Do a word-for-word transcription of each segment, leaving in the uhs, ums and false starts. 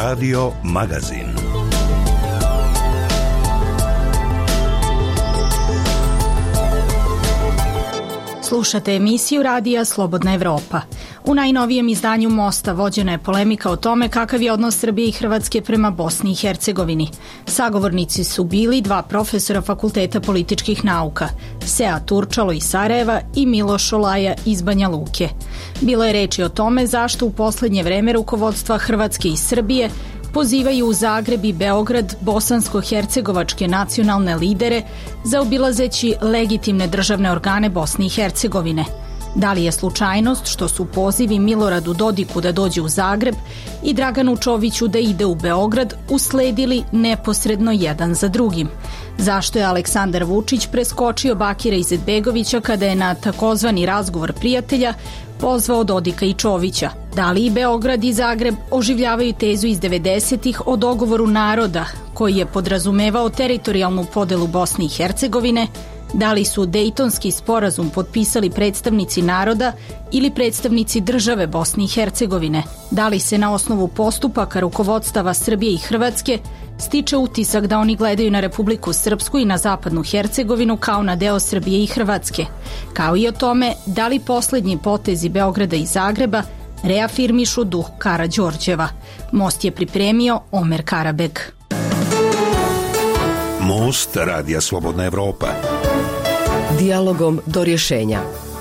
Radio Magazin. Slušate emisiju Radija Slobodna Evropa. U najnovijem izdanju Mosta vođena je polemika o tome kakav je odnos Srbije i Hrvatske prema Bosni i Hercegovini. Sagovornici su bili dva profesora Fakulteta političkih nauka, Sead Turčalo iz Sarajeva i Miloš Olaja iz Banja Luke. Bilo je reči o tome zašto u poslednje vreme rukovodstva Hrvatske i Srbije pozivaju u Zagreb i Beograd bosansko-hercegovačke nacionalne lidere zaobilazeći legitimne državne organe Bosne i Hercegovine. Da li je slučajnost što su pozivi Miloradu Dodiku da dođe u Zagreb i Draganu Čoviću da ide u Beograd usledili neposredno jedan za drugim? Zašto je Aleksandar Vučić preskočio Bakira Izetbegovića kada je na takozvani razgovor prijatelja pozvao Dodika i Čovića? Da li i Beograd i Zagreb oživljavaju tezu iz devedesetih o dogovoru naroda koji je podrazumevao teritorijalnu podelu Bosne i Hercegovine? Da li su Dejtonski sporazum potpisali predstavnici naroda ili predstavnici države Bosne i Hercegovine? Da li se na osnovu postupaka rukovodstava Srbije i Hrvatske stiče utisak da oni gledaju na Republiku Srpsku i na zapadnu Hercegovinu kao na deo Srbije i Hrvatske? Kao i o tome da li poslednji potezi Beograda i Zagreba reafirmišu duh Karađorđeva? Most je pripremio Omer Karabeg. Most Radija Slobodna Evropa. Dijalogom do rješenja.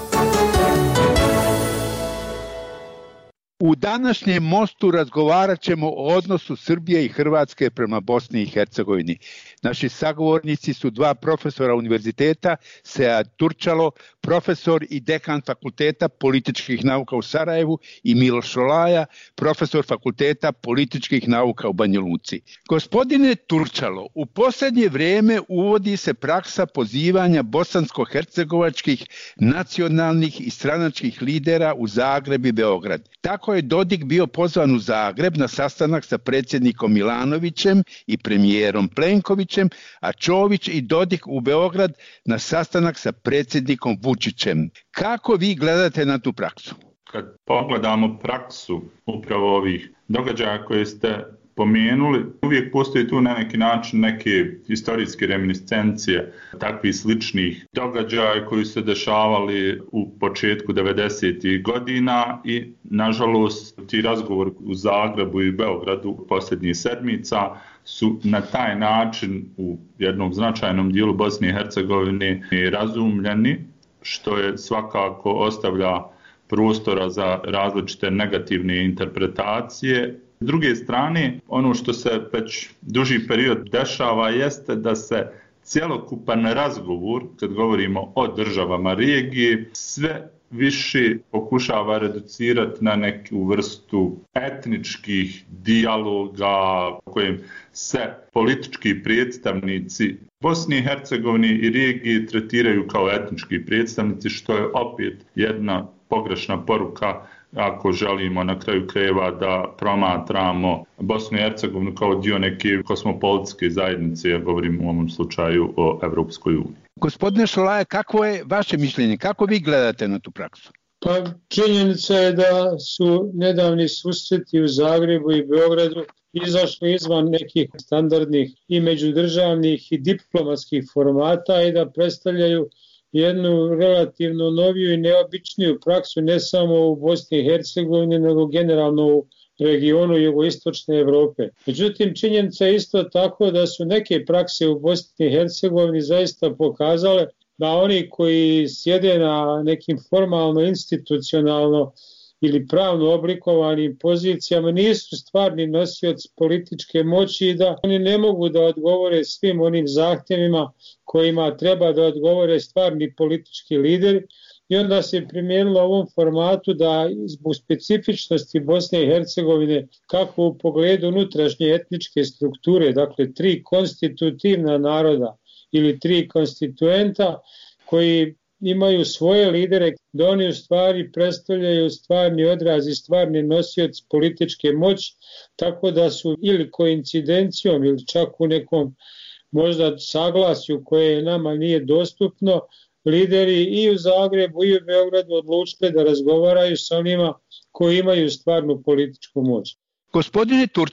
U današnjem mostu razgovarat ćemo o odnosu Srbije i Hrvatske prema Bosni i Hercegovini. Naši sagovornici su dva profesora univerziteta, Sead Turčalo, profesor i dekan Fakulteta političkih nauka u Sarajevu, i Miloš Olaja, profesor Fakulteta političkih nauka u Banja Luci. Gospodine Turčalo, u posljednje vrijeme uvodi se praksa pozivanja bosansko-hercegovačkih nacionalnih i stranačkih lidera u Zagreb i Beograd. Tako je Dodik bio pozvan u Zagreb na sastanak sa predsjednikom Milanovićem i premijerom Plenkovićem, a Čović i Dodik u Beograd na sastanak sa predsjednikom Vučićem. Kako vi gledate na tu praksu? Kad pogledamo praksu upravo ovih događaja koje ste pomenuli, uvijek postoji tu na neki način neke historijske reminiscencije takvih sličnih događaja koji su se dešavali u početku devedesetih godina i nažalost ti razgovori u Zagrebu i Beogradu posljednjih sedmica su na taj način u jednom značajnom dijelu Bosne i Hercegovine razumljeni, što je svakako ostavlja prostora za različite negativne interpretacije. S druge strane, ono što se već duži period dešava jeste da se cjelokupan razgovor, kad govorimo o državama regije, sve više pokušava reducirati na neku vrstu etničkih dijaloga u kojem se politički predstavnici Bosne i Hercegovine i regije tretiraju kao etnički predstavnici, što je opet jedna pogrešna poruka ako želimo na kraju krajeva da promatramo Bosnu i Hercegovinu kao dio neke kosmopolitske zajednice, ja govorim u ovom slučaju o Evropskoj uniji. Gospodine Šolaja, kakvo je vaše mišljenje? Kako vi gledate na tu praksu? Pa činjenica je da su nedavni susreti u Zagrebu i Beogradu izašli izvan nekih standardnih i međudržavnih i diplomatskih formata i da predstavljaju jednu relativno noviju i neobičniju praksu ne samo u Bosni i Hercegovini, nego generalno u regionu jugoistočne Evrope. Međutim, činjenica je isto tako da su neke prakse u Bosni i Hercegovini zaista pokazale da oni koji sjede na nekim formalno, institucionalno ili pravno oblikovanim pozicijama nisu stvarni nosioci političke moći i da oni ne mogu da odgovore svim onim zahtjevima kojima treba da odgovore stvarni politički lideri. I onda se primijenilo u ovom formatu da zbog specifičnosti Bosne i Hercegovine, kako u pogledu unutrašnje etničke strukture, dakle tri konstitutivna naroda ili tri konstituenta koji imaju svoje lidere, da oni u stvari predstavljaju stvarni odraz i stvarni nosioci političke moći, tako da su ili koincidencijom ili čak u nekom možda saglasju koje nama nije dostupno, lideri i u Zagrebu i u Beogradu odlučili da razgovaraju sa onima koji imaju stvarnu političku moć. Gospodine Turčalo,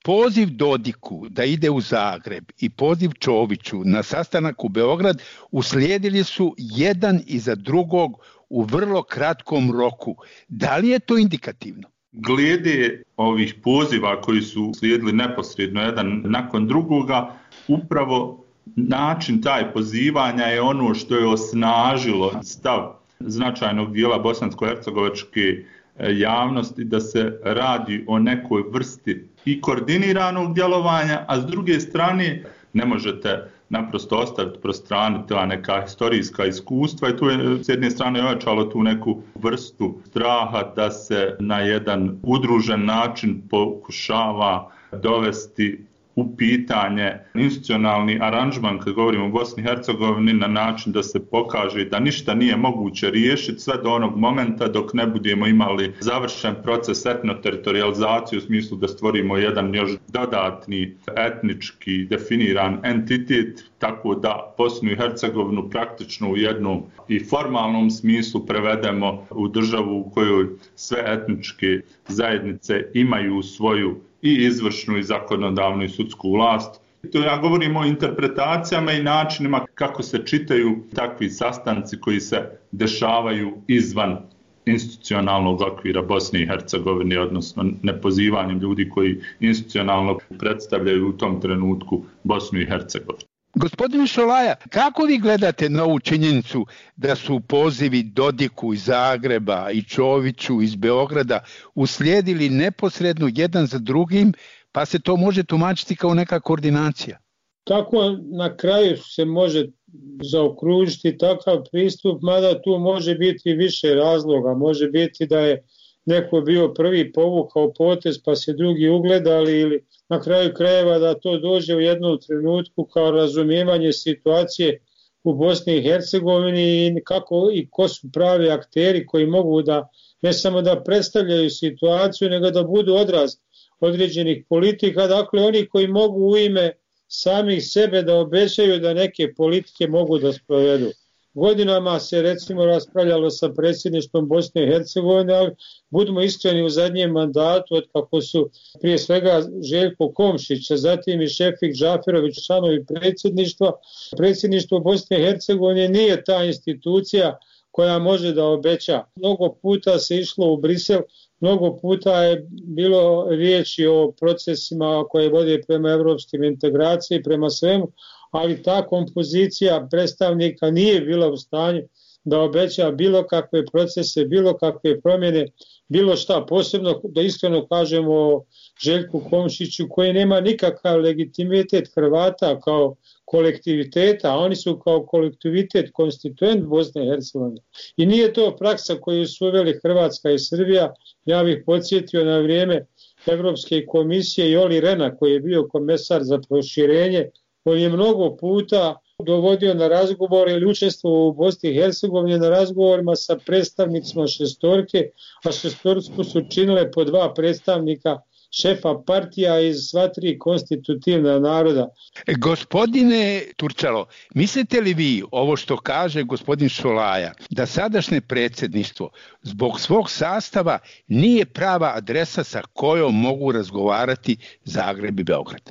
poziv Dodiku da ide u Zagreb i poziv Čoviću na sastanak u Beograd uslijedili su jedan iza drugog u vrlo kratkom roku. Da li je to indikativno? Glede ovih poziva koji su slijedili neposredno jedan nakon drugoga, upravo način taj pozivanja je ono što je osnažilo stav značajnog dijela bosansko-hercegovačke javnosti da se radi o nekoj vrsti i koordiniranog djelovanja, a s druge strane ne možete naprosto ostaviti pro strani ta neka historijska iskustva i tu je s jedne strane ojačalo tu neku vrstu straha da se na jedan udružen način pokušava dovesti u pitanje institucionalni aranžman kad govorimo o Bosni i Hercegovini na način da se pokaže da ništa nije moguće riješiti sve do onog momenta dok ne budemo imali završen proces etnoteritorializacije u smislu da stvorimo jedan još dodatni etnički definiran entitet, tako da Bosnu i Hercegovinu praktično u jednom i formalnom smislu prevedemo u državu u kojoj sve etničke zajednice imaju svoju i izvršnu i zakonodavnu i sudsku vlast. To ja govorim o interpretacijama i načinima kako se čitaju takvi sastanci koji se dešavaju izvan institucionalnog okvira Bosne i Hercegovine, odnosno nepozivanjem ljudi koji institucionalno predstavljaju u tom trenutku Bosnu i Hercegovinu. Gospodine Šolaja, kako vi gledate na ovu činjenicu da su pozivi Dodiku iz Zagreba i Čoviću iz Beograda uslijedili neposredno jedan za drugim, pa se to može tumačiti kao neka koordinacija? Tako na kraju se može zaokružiti takav pristup, mada tu može biti više razloga. Može biti da je neko bio prvi povukao potez pa se drugi ugledali ili na kraju krajeva da to dođe u jednom trenutku kao razumijevanje situacije u Bosni i Hercegovini i kako i ko su pravi akteri koji mogu da ne samo da predstavljaju situaciju, nego da budu odraz određenih politika, dakle oni koji mogu u ime samih sebe da obećaju da neke politike mogu da sprovedu. Godinama se recimo raspravljalo sa predsjedništvom Bosne i Hercegovine, ali budimo iskreni u zadnjem mandatu, od kako su prije svega Željko Komšić, a zatim i Šefik Džaferović, članovi predsjedništva. Predsjedništvo Bosne i Hercegovine nije ta institucija koja može da obeća. Mnogo puta se išlo u Brisel, mnogo puta je bilo riječi o procesima koje vode prema evropskim integraciji, prema svemu, ali ta kompozicija predstavnika nije bila u stanju da obeća bilo kakve procese, bilo kakve promjene, bilo šta, posebno da iskreno kažemo o Željku Komšiću koji nema nikakav legitimitet Hrvata kao kolektiviteta, a oni su kao kolektivitet konstituent Bosne i Hercegovine. I nije to praksa koju su uveli Hrvatska i Srbija. Ja bih podsjetio na vrijeme Evropske komisije i Oli Rena koji je bio komesar za proširenje. On je mnogo puta dovodio na razgovor ili učestvovao u Bosni i Hercegovini na razgovorima sa predstavnicima šestorke, a šestorku su činile po dva predstavnika šefa partija iz sva tri konstitutivna naroda. Gospodine Turčalo, mislite li vi ovo što kaže gospodin Šolaja, da sadašnje predsjedništvo zbog svog sastava nije prava adresa sa kojom mogu razgovarati Zagreb i Beograd?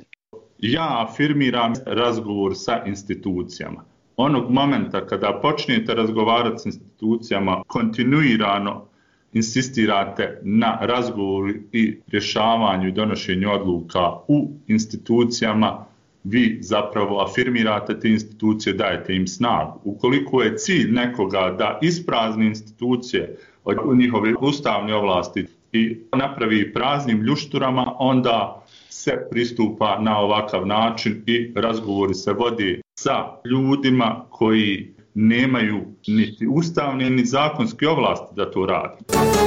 Ja afirmiram razgovor sa institucijama. Onog momenta kada počnete razgovarati s institucijama, kontinuirano insistirate na razgovoru i rješavanju i donošenju odluka u institucijama, vi zapravo afirmirate te institucije, dajete im snagu. Ukoliko je cilj nekoga da isprazni institucije od njihove ustavne ovlasti i napravi praznim ljušturama, onda se pristupa na ovakav način i razgovori se vodi sa ljudima koji nemaju niti ustavne ni zakonske ovlasti da to radi.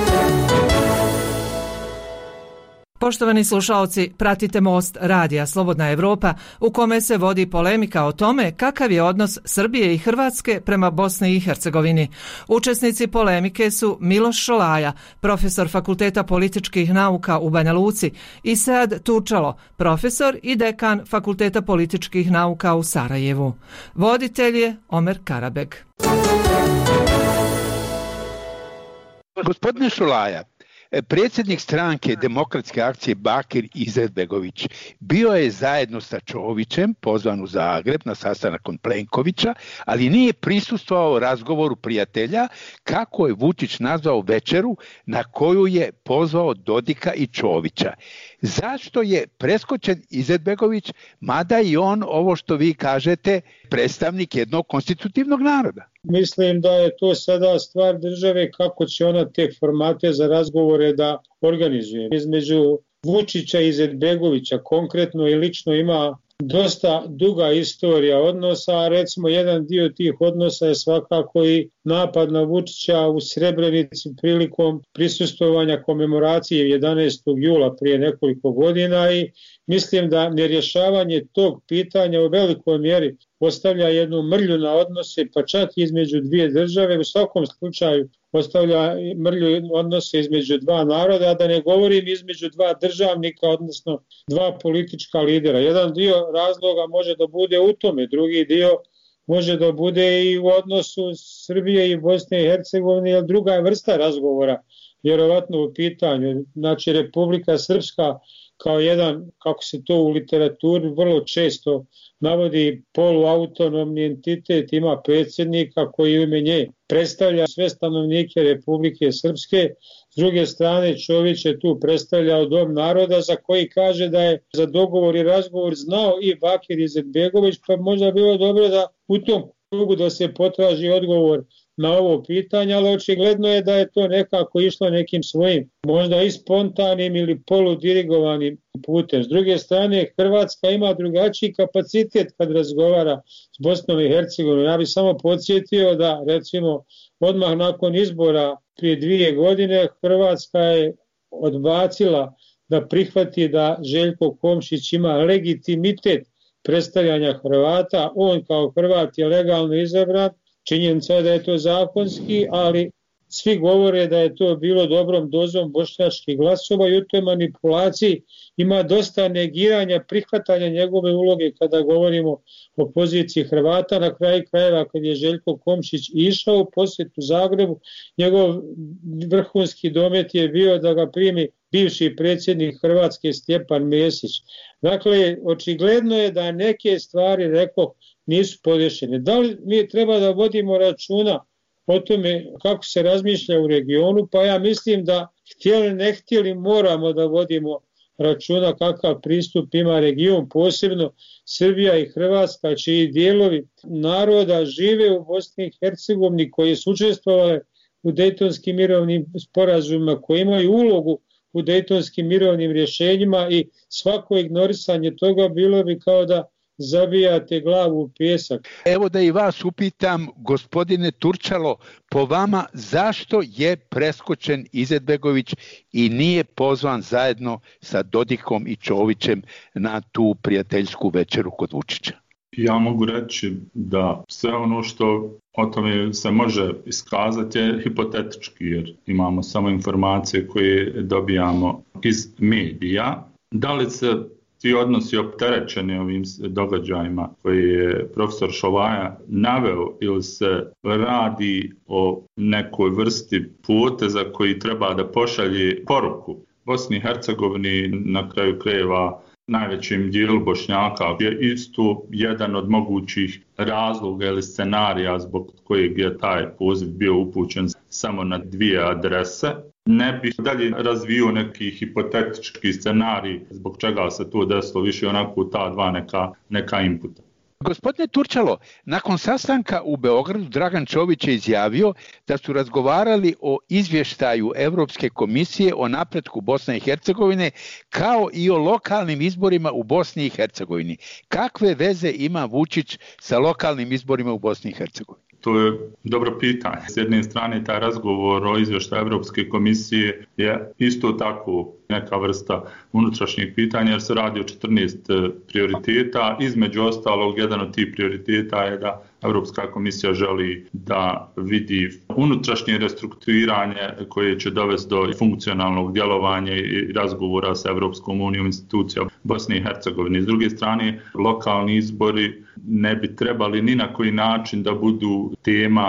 Poštovani slušaoci, pratite Most radija Slobodna Evropa u kome se vodi polemika o tome kakav je odnos Srbije i Hrvatske prema Bosni i Hercegovini. Učesnici polemike su Miloš Šolaja, profesor Fakulteta političkih nauka u Banja Luci, i Sead Turčalo, profesor i dekan Fakulteta političkih nauka u Sarajevu. Voditelj je Omer Karabeg. Gospodine Šolaja, Predsjednik stranke Demokratske akcije Bakir Izetbegović bio je zajedno sa Čovićem pozvan u Zagreb na sastanak kod Plenkovića, ali nije prisustvovao razgovoru prijatelja, kako je Vučić nazvao večeru na koju je pozvao Dodika i Čovića. Zašto je preskočen Izetbegović, mada i on, ovo što vi kažete, predstavnik jednog konstitutivnog naroda? Mislim da je to sada stvar države kako će ona te formate za razgovore da organizuje. Između Vučića i Izetbegovića konkretno i lično ima dosta duga istorija odnosa, a recimo jedan dio tih odnosa je svakako i napad na Vučića u Srebrenici prilikom prisustvovanja komemoracije jedanaestog jula prije nekoliko godina i mislim da nerješavanje tog pitanja u velikoj mjeri postavlja jednu mrlju na odnose, pa čak između dvije države, u svakom slučaju postavlja mrlju odnose između dva naroda, a da ne govorim između dva državnika, odnosno dva politička lidera. Jedan dio razloga može da bude u tome, drugi dio može da bude i u odnosu Srbije i Bosne i Hercegovine, jer druga je vrsta razgovora, vjerovatno u pitanju. Znači, Republika Srpska kao jedan, kako se to u literaturi vrlo često navodi, poluautonomni entitet, ima predsjednika koji u ime nje predstavlja sve stanovnike Republike Srpske. S druge strane, Čović je tu predstavljao Dom naroda za koji kaže da je za dogovor i razgovor znao i Bakir Izetbegović, pa možda bilo dobro da u tom krugu da se potraži odgovor na ovo pitanje, ali očigledno je da je to nekako išlo nekim svojim, možda i spontanim ili poludirigovanim putem. S druge strane, Hrvatska ima drugačiji kapacitet kad razgovara s Bosnom i Hercegovinom. Ja bih samo podsjetio da, recimo, odmah nakon izbora prije dvije godine Hrvatska je odbacila da prihvati da Željko Komšić ima legitimitet predstavljanja Hrvata. On kao Hrvat je legalno izabran, činjenica je da je to zakonski, ali svi govore da je to bilo dobrom dozom bošnjačkih glasova i u toj manipulaciji ima dosta negiranja, prihvatanja njegove uloge kada govorimo o poziciji Hrvata. Na kraju krajeva, kad je Željko Komšić išao u posjetu Zagrebu, njegov vrhunski domet je bio da ga primi bivši predsjednik Hrvatske Stjepan Mesić. Dakle, očigledno je da neke stvari, rekao, nisu podešene. Da li mi treba da vodimo računa o tome kako se razmišlja u regionu? Pa ja mislim da htjeli ne htjeli moramo da vodimo računa kakav pristup ima region, posebno Srbija i Hrvatska, čiji dijelovi naroda žive u Bosni i Hercegovini, koji su učestvovali u dejtonskim mirovnim sporazumima, koji imaju ulogu u dejtonskim mirovnim rješenjima i svako ignorisanje toga bilo bi kao da zabijate glavu u pijesak. Evo da i vas upitam, gospodine Turčalo, po vama zašto je preskočen Izetbegović i nije pozvan zajedno sa Dodikom i Čovićem na tu prijateljsku večeru kod Vučića? Ja mogu reći da sve ono što o tome se može iskazati je hipotetički, jer imamo samo informacije koje dobijamo iz medija. Da li se ti odnosi opterećeni ovim događajima koji je profesor Šovaja naveo ili se radi o nekoj vrsti poteza koji treba da pošalje poruku Bosni i Hercegovini, na kraju krajeva najvećim dijelu Bošnjaka, je isto jedan od mogućih razloga ili scenarija zbog kojeg je taj poziv bio upućen samo na dvije adrese. Ne bih dalje razvio neki hipotetički scenarij zbog čega se to desilo, više onako ta dva neka, neka inputa. Gospodine Turčalo, nakon sastanka u Beogradu Dragan Čović je izjavio da su razgovarali o izvještaju Europske komisije o napretku Bosne i Hercegovine kao i o lokalnim izborima u Bosni i Hercegovini. Kakve veze ima Vučić sa lokalnim izborima u Bosni i Hercegovini? To je dobro pitanje. S jedne strane, taj razgovor o izvještaju Europske komisije je isto tako neka vrsta unutrašnjeg pitanja, jer se radi o četrnaest prioriteta. Između ostalog, jedan od tih prioriteta je da Europska komisija želi da vidi unutrašnje restrukturiranje koje će dovesti do funkcionalnog djelovanja i razgovora sa Europskom unijom, institucijom Bosne i Hercegovine. S druge strane, lokalni izbori ne bi trebali ni na koji način da budu tema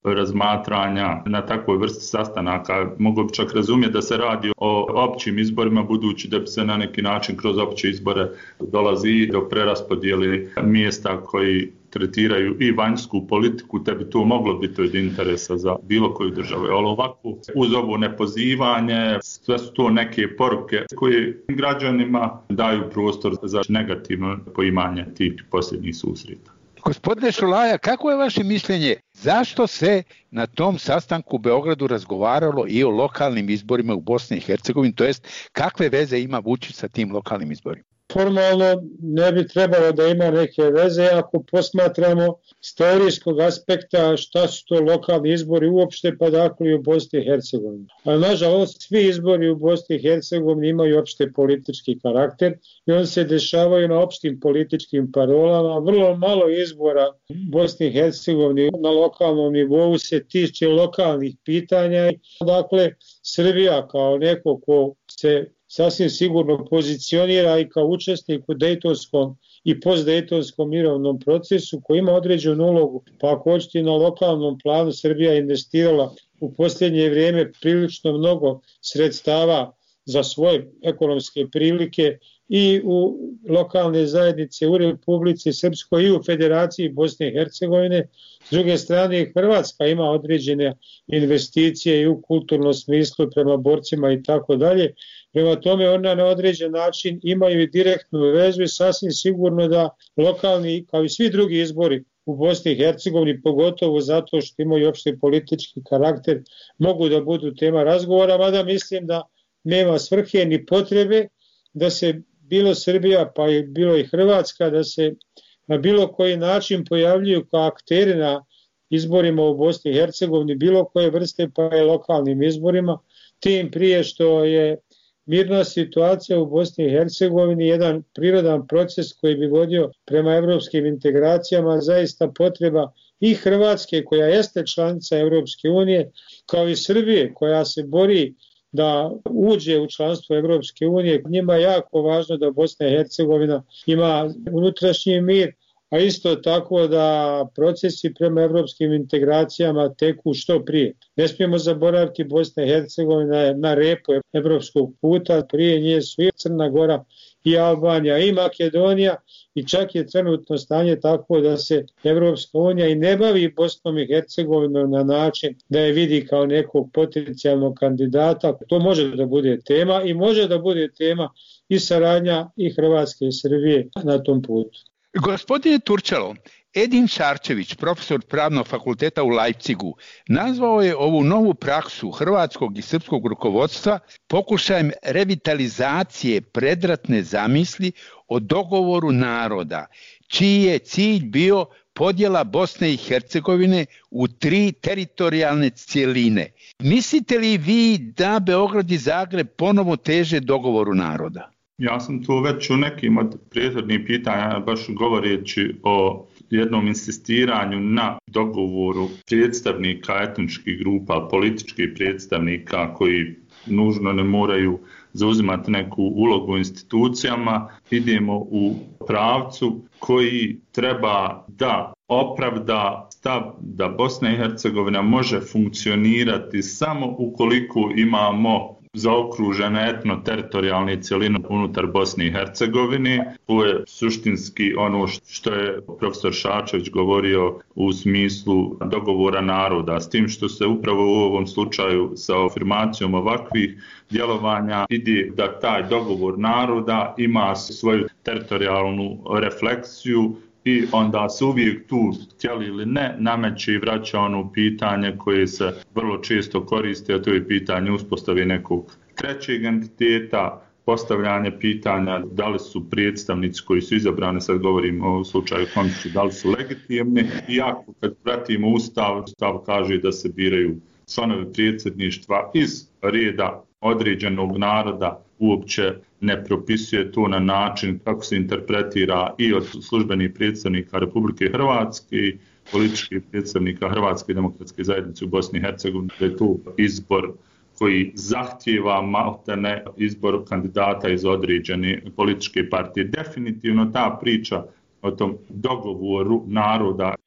razmatranja na takvoj vrsti sastanaka. Mogu bi čak razumjeti da se radi o općim izborima, budući da bi se na neki način kroz opće izbore dolazi i do preraspodijeli mjesta koji tretiraju i vanjsku politiku, te bi to moglo biti od interesa za bilo koju državu. Ali ovako, uz ovo nepozivanje, sve su to neke poruke koje građanima daju prostor za negativno poimanje tih posljednjih susreta. Gospodine Šolaja, kako je vaše mišljenje? Zašto se na tom sastanku u Beogradu razgovaralo i o lokalnim izborima u Bosni i Hercegovini, to jest kakve veze ima Vučić sa tim lokalnim izborima? Formalno ne bi trebalo da ima neke veze ako posmatramo s teorijskog aspekta šta su to lokalni izbori uopšte, pa dakle i u Bosni i Hercegovini. A nažalost svi izbori u Bosni i Hercegovini imaju opšte politički karakter i oni se dešavaju na opštim političkim parolama. Vrlo malo izbora u Bosni i Hercegovini na lokalnom nivou se tiče lokalnih pitanja. Dakle, Srbija kao neko ko se sasvim sigurno pozicionira i kao učesnik u dejtonskom i postdejtonskom mirovnom procesu koji ima određenu ulogu. Pa ako hoćete na lokalnom planu, Srbija je investirala u posljednje vrijeme prilično mnogo sredstava za svoje ekonomske prilike i u lokalne zajednice u Republici Srpskoj i u Federaciji Bosne i Hercegovine. S druge strane, Hrvatska ima određene investicije i u kulturnom smislu prema borcima i tako dalje. Prema tome, ona na određen način imaju i direktnu vezu i sasvim sigurno da lokalni, kao i svi drugi izbori u Bosni i Hercegovini, pogotovo zato što imaju opšte politički karakter, mogu da budu tema razgovora, mada mislim da nema svrhe ni potrebe da se bilo Srbija pa i bilo i Hrvatska da se na bilo koji način pojavljuju kao akteri na izborima u Bosni i Hercegovini, bilo koje vrste pa i lokalnim izborima, tim prije što je mirna situacija u Bosni i Hercegovini jedan prirodan proces koji bi vodio prema evropskim integracijama, zaista potreba i Hrvatske koja jeste članica Evropske unije, kao i Srbije koja se bori da uđe u članstvo Evropske unije. Njima je jako važno da Bosna i Hercegovina ima unutrašnji mir, a isto tako da procesi prema evropskim integracijama teku što prije. Ne smijemo zaboraviti, Bosna i Hercegovina je na repu evropskog puta, prije nje su i Crna Gora i Albanija i Makedonija i čak je trenutno stanje tako da se Evropska unija i ne bavi Bosnom i Hercegovinom na način da je vidi kao nekog potencijalnog kandidata. To može da bude tema i može da bude tema i saradnja i Hrvatske i Srbije na tom putu. Gospodine Turčalo, Edin Šarčević, profesor Pravnog fakulteta u Leipzigu, nazvao je ovu novu praksu hrvatskog i srpskog rukovodstva pokušajem revitalizacije predratne zamisli o dogovoru naroda, čiji je cilj bio podjela Bosne i Hercegovine u tri teritorijalne cjeline. Mislite li vi da Beograd i Zagreb ponovo teže dogovoru naroda? Ja sam tu već u nekim od prethodnih pitanja, baš govoreći o jednom insistiranju na dogovoru predstavnika etničkih grupa, političkih predstavnika koji nužno ne moraju zauzimati neku ulogu u institucijama, idemo u pravcu koji treba da opravda stav da Bosna i Hercegovina može funkcionirati samo ukoliko imamo zaokružene etno-teritorijalne cjeline unutar Bosne i Hercegovine. To je suštinski ono što je profesor Šarčević govorio u smislu dogovora naroda, s tim što se upravo u ovom slučaju sa afirmacijom ovakvih djelovanja ide da taj dogovor naroda ima svoju teritorijalnu refleksiju i onda se uvijek tu, htjeli ili ne, nameće i vraća ono pitanje koje se vrlo često koristi, a to je pitanje uspostave nekog trećeg entiteta, postavljanje pitanja da li su predstavnici koji su izabrani, sad govorimo o slučaju Komšića, da li su legitimni, iako kad pratimo Ustav, Ustav kaže da se biraju članovi predsjedništva iz reda određenog naroda, uopće ne propisuje to na način kako se interpretira i od službenih predstavnika Republike Hrvatske i političkih predstavnika Hrvatske demokratske zajednice u Bosni i Hercegovini, da je to izbor koji zahtijeva maltene izbor kandidata iz određene političke partije. Definitivno ta priča o tom dogovoru naroda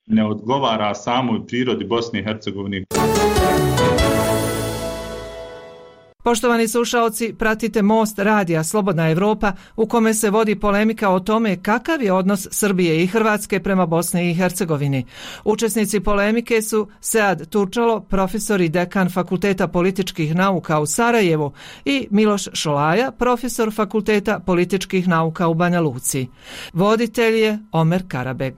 ne odgovara samoj prirodi Bosne i Hercegovine. Poštovani slušaoci, pratite Most radija Slobodna Evropa u kome se vodi polemika o tome kakav je odnos Srbije i Hrvatske prema Bosni i Hercegovini. Učesnici polemike su Sead Turčalo, profesor i dekan Fakulteta političkih nauka u Sarajevu, i Miloš Šolaja, profesor Fakulteta političkih nauka u Banja Luci. Voditelj je Omer Karabeg.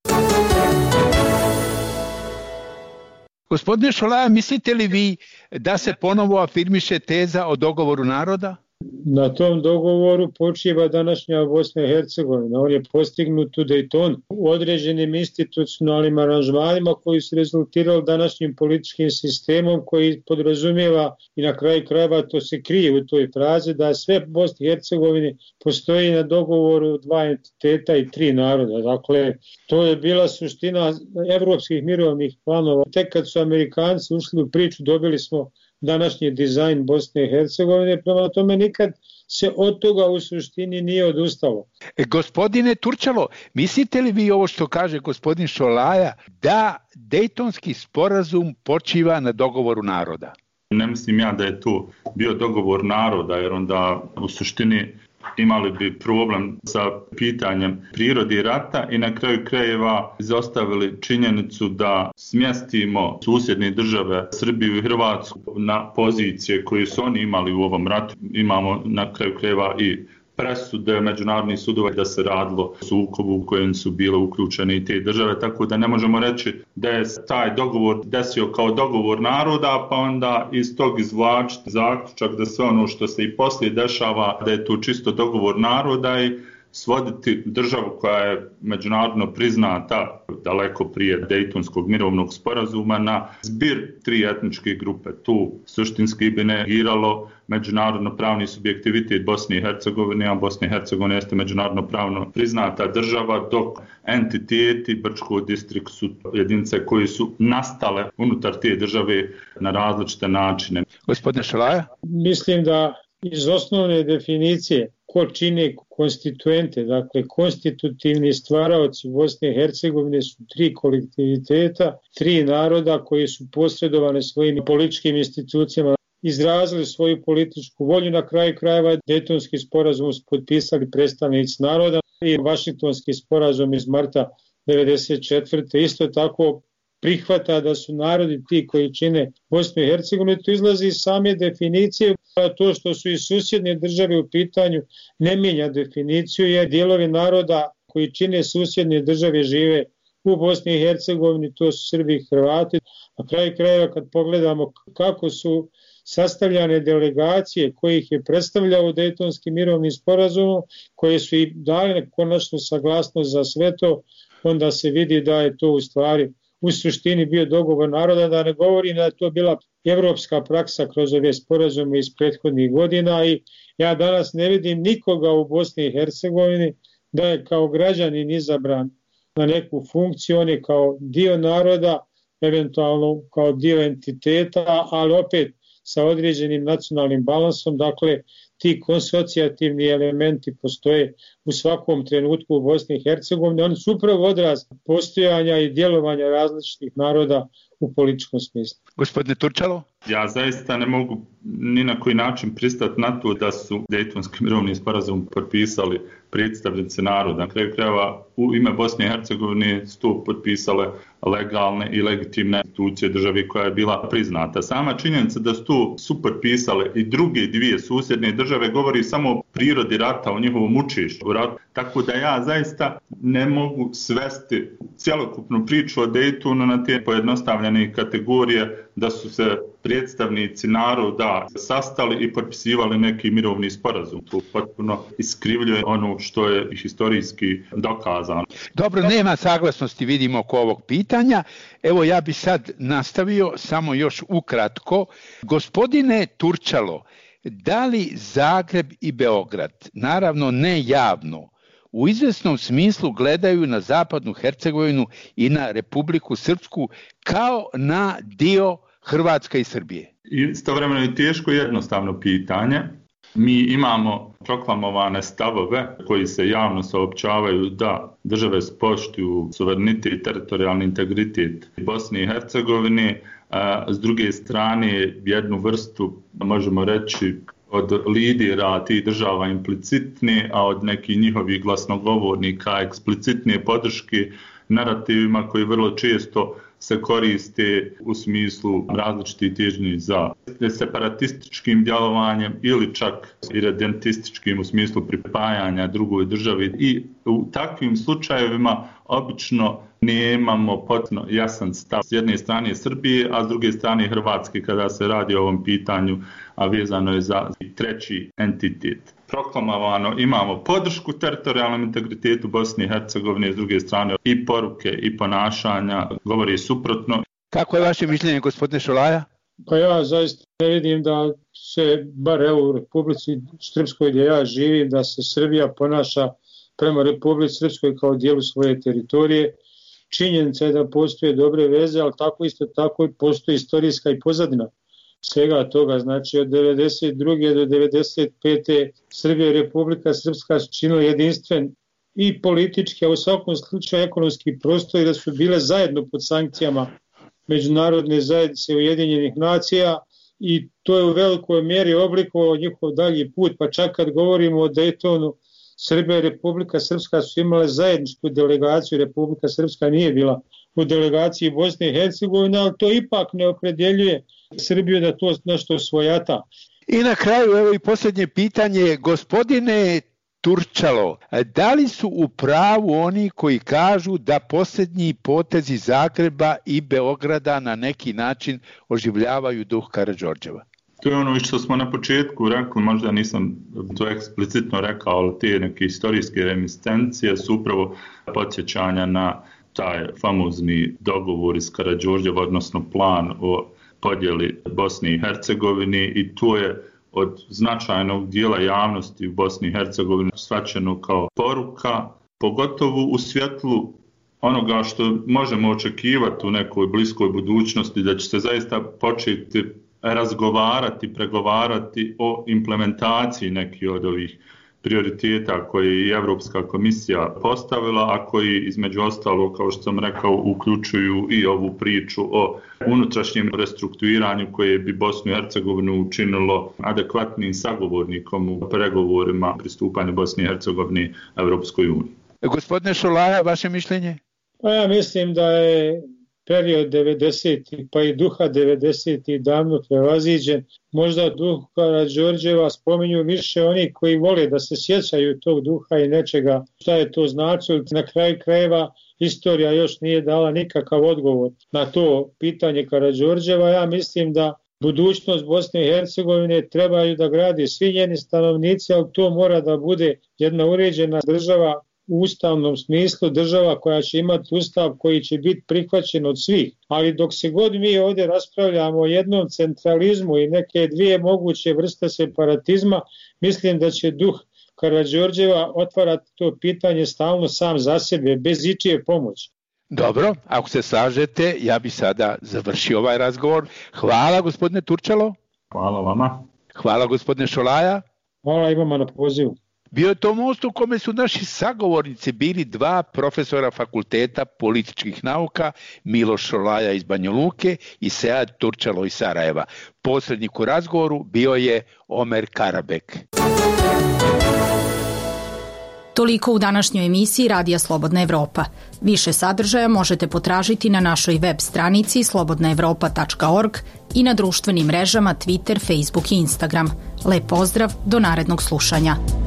Gospodine Šolaja, mislite li vi da se ponovo afirmiše teza o dogovoru naroda? Na tom dogovoru počiva današnja Bosna i Hercegovina. On je postignut u Daytonu u određenim institucionalnim aranžmanima koji su rezultirali današnjim političkim sistemom koji podrazumijeva, i na kraju krajeva to se krije u toj frazi, da sve Bosni i Hercegovini postoji na dogovoru dva entiteta i tri naroda. Dakle, to je bila suština evropskih mirovnih planova. Tek kad su Amerikanci ušli u priču, dobili smo današnji dizajn Bosne i Hercegovine, prema tome nikad se od toga u suštini nije odustalo. E, gospodine Turčalo, mislite li vi ovo što kaže gospodin Šolaja, da Dejtonski sporazum počiva na dogovoru naroda? Ne mislim ja da je to bio dogovor naroda, jer onda u suštini imali bi problem sa pitanjem prirode rata i na kraju krajeva izostavili činjenicu da smjestimo susjedne države Srbiju i Hrvatsku na pozicije koje su oni imali u ovom ratu. Imamo na kraju krajeva i presude međunarodnih sudova da se radilo o sukobu u kojem su bile uključene i te države, tako da ne možemo reći da je taj dogovor desio kao dogovor naroda, pa onda iz tog izvlačiti zaključak da sve ono što se i poslije dešava, da je to čisto dogovor naroda i svoditi državu koja je međunarodno priznata daleko prije Dejtonskog mirovnog sporazuma na zbir tri etničke grupe. Tu suštinski bi negiralo međunarodno pravni subjektivitet Bosne i Hercegovine, a Bosna i Hercegovina jeste međunarodno pravno priznata država, dok entiteti Brčko distrikt su jedinice koje su nastale unutar te države na različite načine. Gospodine Šolaja? Mislim da iz osnovne definicije ko čine konstituente, dakle konstitutivni stvaraoci Bosne i Hercegovine su tri kolektiviteta, tri naroda koji su posredovane svojim političkim institucijama, izrazili svoju političku volju. Na kraju krajeva Dejtonski sporazum su potpisali predstavnici naroda i Vašingtonski sporazum iz marta devedeset četvrte isto tako prihvata da su narodi ti koji čine Bosnu i Hercegovinu. To izlazi iz same definicije. To što su i susjedne države u pitanju ne mijenja definiciju, jer dijelovi naroda koji čine susjedne države žive u Bosni i Hercegovini, to su Srbi i Hrvati. Na kraju krajeva kad pogledamo kako su sastavljane delegacije kojih je predstavljao Dejtonski mirovni sporazum, koje su i dali konačnu saglasnost za sve to, onda se vidi da je to u stvari u suštini bio dogovor naroda, da ne govorim da je to bila evropska praksa kroz ove sporazume iz prethodnih godina i ja danas ne vidim nikoga u Bosni i Hercegovini da je kao građanin izabran na neku funkciju, on je kao dio naroda, eventualno kao dio entiteta, ali opet sa određenim nacionalnim balansom, dakle ti konsocijativni elementi postoje u svakom trenutku u Bosni i Hercegovini. Oni su upravo odraz postojanja i djelovanja različitih naroda u političkom smislu. Gospodine Turčalo? Ja zaista ne mogu ni na koji način pristati na to da su Dejtonski mirovni sporazum potpisali predstavnici naroda. Na kraju krajeva u ime Bosne i Hercegovine su to potpisale legalne i legitimne institucije države koja je bila priznata. Sama činjenica da su to su potpisale i druge dvije susjedne države govori samo o prirodi rata, o njihovom učešću u ratu. Tako da ja zaista ne mogu svesti cjelokupnu priču o Dejtonu na te pojednostavljene kategorije da su se predstavnici naroda sastali i potpisivali neki mirovni sporazum. To potpuno iskrivljuje ono što je historijski dokazano. Dobro, nema saglasnosti, vidimo, oko ovog pitanja. Evo, ja bi sad nastavio samo još ukratko. Gospodine Turčalo, da li Zagreb i Beograd, naravno ne javno, u izvesnom smislu gledaju na zapadnu Hercegovinu i na Republiku Srpsku kao na dio Hrvatske i Srbije? Istovremeno je teško jednostavno pitanje. Mi imamo proklamovane stavove koji se javno saopćavaju da države poštuju suverenitet i teritorijalni integritet Bosne i Hercegovine, a s druge strane jednu vrstu, možemo reći, od lidera tih država implicitne, a od nekih njihovih glasnogovornika eksplicitne podrške narativima koji vrlo često se koriste u smislu različitih težnji za separatističkim djelovanjem ili čak irredentističkim u smislu pripajanja drugoj državi. I u takvim slučajevima obično nemamo potpuno jasan stav s jedne strane Srbije, a s druge strane Hrvatske kada se radi o ovom pitanju, a vezano je za treći entitet. Proklamovano imamo podršku teritorijalnom integritetu Bosne i Hercegovine, s druge strane i poruke i ponašanja govori suprotno. Kako je vaše mišljenje, gospodine Šolaja? Pa ja zaista ne vidim da se, bar evo u Republici Srpskoj gdje ja živim, da se Srbija ponaša prema Republici Srpskoj kao dijelu svoje teritorije. Činjenica je da postoje dobre veze, ali tako isto tako postoji istorijska i pozadina svega toga. Znači od devedeset druge do devedeset pete Srbija i Republika Srpska su činili jedinstven i politički, a u svakom slučaju ekonomski prostor, i da su bile zajedno pod sankcijama Međunarodne zajednice Ujedinjenih nacija, i to je u velikoj mjeri oblikovao njihov dalji put. Pa čak kad govorimo o Daytonu, Srbija i Republika Srpska su imale zajedničku delegaciju, Republika Srpska nije bila u delegaciji Bosne i Hercegovine, ali to ipak ne opredjeljuje Srbiju da to nešto svojata. I na kraju, evo i posljednje pitanje, gospodine Turčalo, da li su u pravu oni koji kažu da posljednji potezi Zagreba i Beograda na neki način oživljavaju duh Karađorđeva? To je ono što smo na početku rekli, možda nisam to eksplicitno rekao, ali te neke historijske reminiscencije su upravo podsjećanja na taj famozni dogovor iz Karađorđeva, odnosno plan o podjeli Bosne i Hercegovine, i to je od značajnog dijela javnosti u Bosni i Hercegovini shvaćeno kao poruka, pogotovo u svjetlu onoga što možemo očekivati u nekoj bliskoj budućnosti, da će se zaista početi razgovarati, pregovarati o implementaciji nekih od ovih prioriteta koje je i Evropska komisija postavila, a koji između ostalog, kao što sam rekao, uključuju i ovu priču o unutrašnjem restrukturiranju koje bi Bosnu i Hercegovinu učinilo adekvatnim sagovornikom u pregovorima pristupanju Bosne i Hercegovine Evropskoj uniji. Gospodine Šolaja, vaše mišljenje? Pa ja mislim da je period devedesetih pa i duha devedesetih davno prevaziđen. Možda duh Karađorđeva spominju više oni koji vole da se sjećaju tog duha i nečega šta je to značilo. Na kraju krajeva istorija još nije dala nikakav odgovor na to pitanje Karađorđeva. Ja mislim da budućnost Bosne i Hercegovine trebaju da gradi svi njeni stanovnici, ali to mora da bude jedna uređena država u ustavnom smislu, država koja će imati ustav koji će biti prihvaćen od svih. Ali dok se god mi ovdje raspravljamo o jednom centralizmu i neke dvije moguće vrste separatizma, mislim da će duh Karađorđeva otvarati to pitanje stalno sam za sebe, bez ičije pomoći. Dobro, ako se slažete, ja bi sada završio ovaj razgovor. Hvala, gospodine Turčalo. Hvala vama. Hvala, gospodine Šolaja. Hvala i vama na pozivu. Bio je to most u kome su naši sagovornici bili dva profesora Fakulteta političkih nauka, Miloš Šolaja iz Banja Luke i Sead Turčalo iz Sarajeva. Posrednik u razgovoru bio je Omer Karabek. Toliko u današnjoj emisiji Radija Slobodna Evropa. Više sadržaja možete potražiti na našoj web stranici slobodna evropa tačka org i na društvenim mrežama Twitter, Facebook i Instagram. Lep pozdrav, do narednog slušanja.